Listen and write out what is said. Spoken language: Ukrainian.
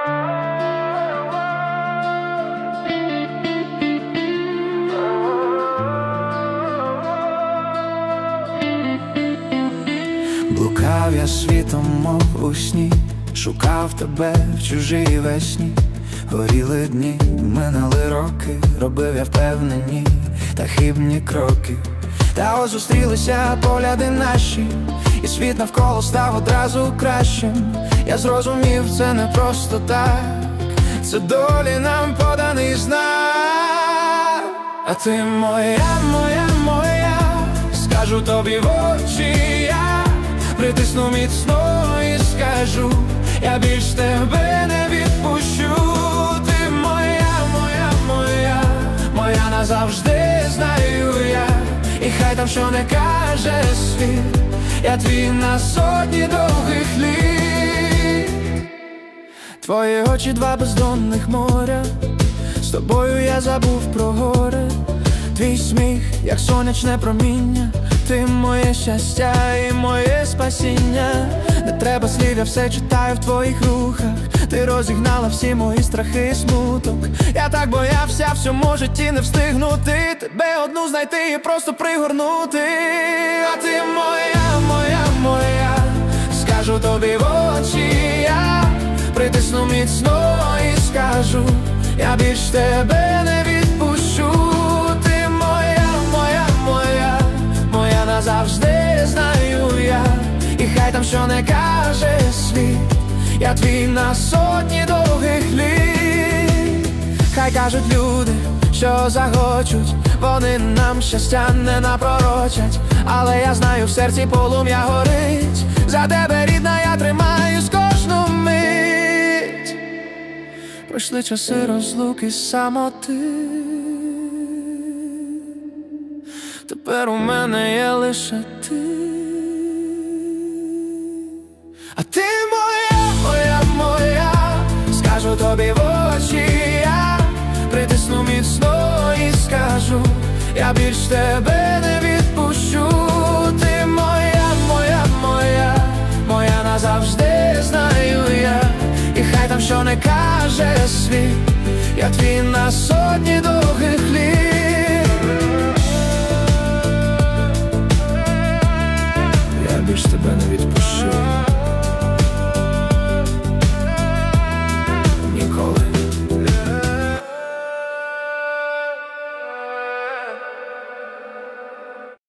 Блукав я світом, мов у сні, шукав тебе в чужій весні. Горіли дні, минали роки, робив я впевнені та хибні кроки. Та ось зустрілися погляди наші, і світ навколо став одразу кращим. Я зрозумів, це не просто так, це долі нам поданий знак. А ти моя, моя, моя, скажу тобі в очі я, притисну міцно і скажу, я більш тебе не відпущу. Ти моя, моя, моя, моя назавжди, знаю я. І хай там що не каже світ, я твій на сотні довгих літ. Твої очі два бездонних моря, з тобою я забув про горе. Твій сміх, як сонячне проміння, ти моє щастя і моє спасіння. Не треба слів, я все читаю в твоїх рухах. Ти розігнала всі мої страхи і смуток. Я так боявся в цьому житті не встигнути тебе одну знайти і просто пригорнути. А ти моя, моя, моя, скажу тобі в очі я, притисну міцно і скажу, я більш тебе не відпущу. Ти моя, моя, моя, моя назавжди, знаю я. І хай там що не каже світ, я твій на сотні довгих літ. Хай кажуть люди, що захочуть, вони нам щастя не напророчать. Але я знаю, в серці полум'я горить, за тебе, рідна, я тримаюсь кожну мить. Пройшли часи розлуки, самоти, тепер у мене є лише ти. А ти моя, моя, моя, скажу тобі в очі я, притисну міцно і скажу, я більш тебе не відпущу. Ти моя, моя, моя, моя назавжди, знаю я. І хай там що не каже світ, я твій на сотні довгих літ. Я більш тебе не відпущу.